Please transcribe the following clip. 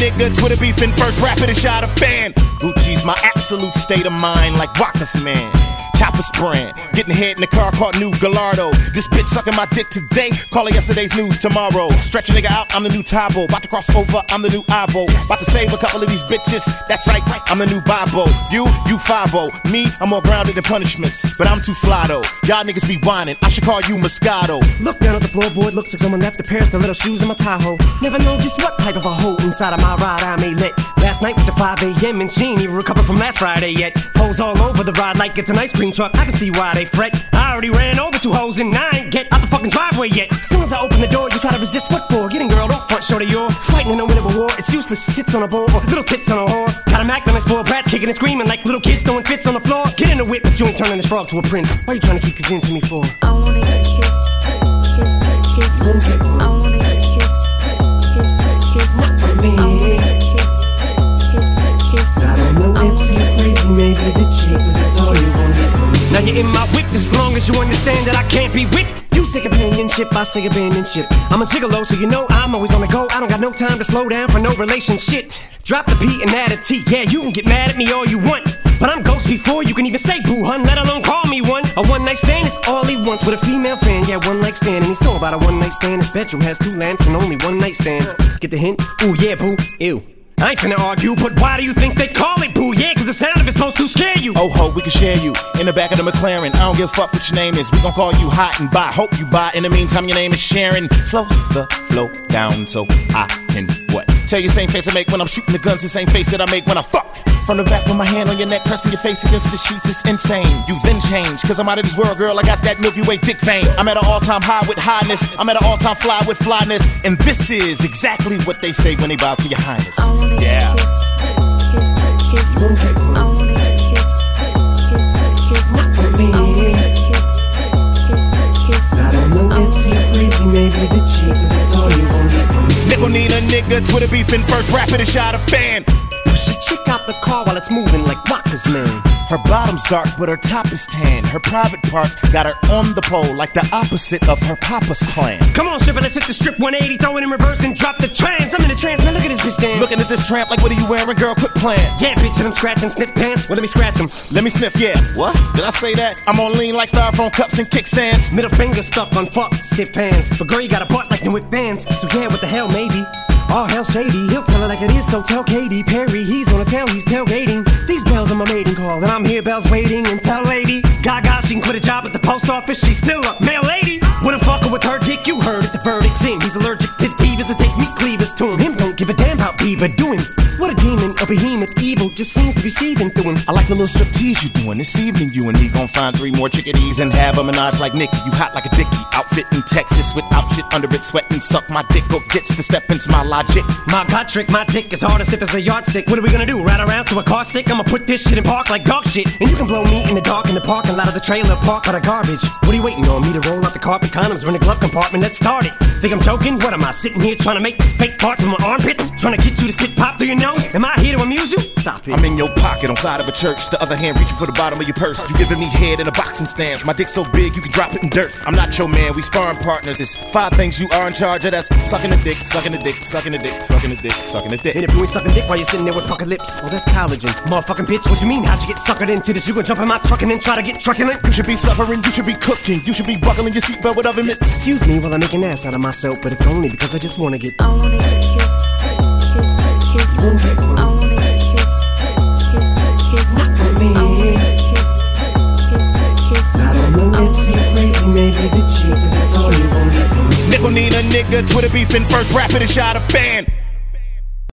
nigga, Twitter beefing first, rapid and shot a fan. Gucci's my absolute state of mind, like Rockers, man. Chopper brand, getting head in the car, caught new Gallardo. This bitch sucking my dick today, calling yesterday's news tomorrow. Stretch a nigga out, I'm the new Tabo. About to cross over, I'm the new Ivo. About to save a couple of these bitches, that's right, I'm the new Bobo. You 5-0, me, I'm more grounded than punishments. But I'm too fly though, y'all niggas be whining, I should call you Moscato. Look down at the floorboard, looks like someone left a pair of stiletto shoes in my Tahoe. Never know just what type of a hole inside of my ride I may let. Last night with the 5 a.m. and she ain't even recovered from last Friday yet. Hoes all over the ride like it's an ice cream truck, I can see why they fret. I already ran over 2 hoes and I ain't get out the fucking driveway yet. Soon as I open the door, you try to resist, what for? Getting girl, don't front shoulder your fighting in a winnable war. It's useless, tits on a bowl or little tits on a whore. Got 'em acting like spoiled brats, kicking and screaming like little kids throwing fits on the floor. Get in the whip, but you ain't turning this frog to a prince. Why you trying to keep convincing me for? I wanna get kissed, kiss. I wanna get kissed, kiss. I wanna get kissed, kiss. I don't know if you're crazy, maybe the chick, but that's all you want to. Now you're in my whip just as long as you understand that I can't be whipped. You say companionship, I say abandonship. I'm a gigolo, so you know I'm always on the go. I don't got no time to slow down for no relationship. Drop the P and add a T. Yeah, you can get mad at me all you want, but I'm ghost before you can even say boo hun, let alone call me one. A one night stand is all he wants with a female fan. Yeah, one night stand, and he's so about a one night stand. His bedroom has 2 lamps and only one night stand. Get the hint? Ooh yeah, boo. Ew. I ain't finna argue, but why do you think they call it boo? Yeah, cause the sound of it's supposed to scare you. Oh ho, we can share you in the back of the McLaren. I don't give a fuck what your name is. We gon' call you hot and buy. Hope you buy. In the meantime, your name is Sharon. Slow the flow down so I can what? Tell you same face I make when I'm shooting the guns, the same face that I make when I fuck. From the back with my hand on your neck, pressing your face against the sheets, it's insane. You then change, cause I'm out of this world, girl, I got that Milky Way dick vein. I'm at an all-time high with highness, I'm at an all-time fly with flyness. And this is exactly what they say when they bow to your highness. Yeah. Kiss. I wanna get kissed, kiss. I wanna get kissed. I don't know if you're crazy, maybe the chick, but that's all you want to. Nickel need a nigga, Twitter beefing first, rapid and shot a fan. Push a chick out the car while it's moving like Rockers, man. Her bottom's dark, but her top is tan. Her private parts got her on the pole, like the opposite of her papa's plan. Come on, stripper, let's hit the strip 180, throw it in reverse and drop the trans. I'm in the trance, man, look at this bitch dance. Looking at this tramp like, what are you wearing, girl? Quit playing. Yeah, bitch, and I'm scratching, snip pants. Well, let me scratch them. Let me sniff, yeah. What? Did I say that? I'm on lean like styrofoam cups and kickstands. Middle finger stuck on fuck, stiff pants. But girl, you got a butt like New Whip fans. So yeah, what the hell, maybe? Oh, hell shady, he'll tell her like it is, so tell Katy Perry he's on a tail, he's tailgating. These bells are my maiden call, and I'm here bells waiting. And tell Lady Gaga she can quit a job at the post office, she's still a mail lady. Wouldn't fuck her with her dick, you heard it, the verdict's in. He's allergic to divas, and take meat cleavers to him. Him don't give a damn about Beaver, do him. What a demon, a behemoth, evil just seems to be seething through him. I like the little striptease you doing this evening. You and me gon' find 3 more chickadees and have a menage like Nicki. You hot like a dickie, outfit in Texas without shit under it, sweating, suck my dick or gets to step into my logic. My God trick, my dick is hard as stiff as a yardstick. What are we gonna do, ride around to a car sick? I'ma put this shit in park like dog shit. And you can blow me in the dark in the parking lot of the trailer park by the garbage. What are you waiting on, me to roll out the carpet? Condoms are in the glove compartment, let's start it. Think I'm joking? What am I, sitting here trying to make fake parts with my armpits? Trying to get you to spit pop through your nose? Am I here to amuse you? Stop it. I'm in your pocket on side of a church, the other hand reaching for the bottom of your purse. You giving me head in a boxing stance, my dick's so big you can drop it in dirt. I'm not your man, we sparring partners. It's 5 things you are in charge of, that's sucking the dick, sucking the dick, sucking the dick, sucking the dick, sucking the dick. And if you ain't sucking dick while you're sitting there with fucking lips, well that's collagen. Motherfucking bitch, what you mean? How'd you get suckered into this? You gonna jump in my truck and then try to get truculent? You should be suffering, you should be cooking, you should be buckling your seatbelt with oven mitts. Excuse me while I make an ass out of myself, but it's only because I just wanna get. I wanna get kissed, kiss. I wanna get kissed, kiss. I wanna get kissed, I don't know if you're crazy, maybe the chick, but that's all you want to. Nickel need a nigga, Twitter beefing first, rapid and shot a fan.